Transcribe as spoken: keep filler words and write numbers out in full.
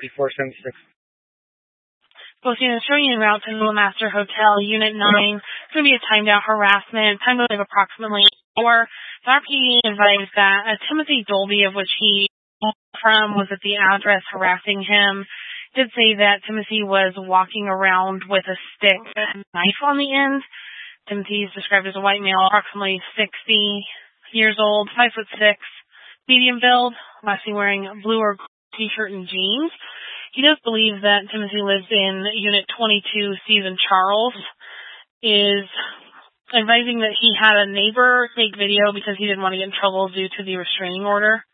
four seventy-six. Posting is showing you route to the Master Hotel, Unit nine. It's going to be a timed out harassment, time to leave approximately four. The R P D advised that uh, Timothy Dolby, of which he from, was at the address harassing him. Did say that Timothy was walking around with a stick and a knife on the end. Timothy is described as a white male, approximately sixty years old, five foot six, medium build, lastly wearing blue or t-shirt and jeans. He does believe that Timothy lives in Unit twenty-two. Stephen Charles is advising that he had a neighbor take video because he didn't want to get in trouble due to the restraining order.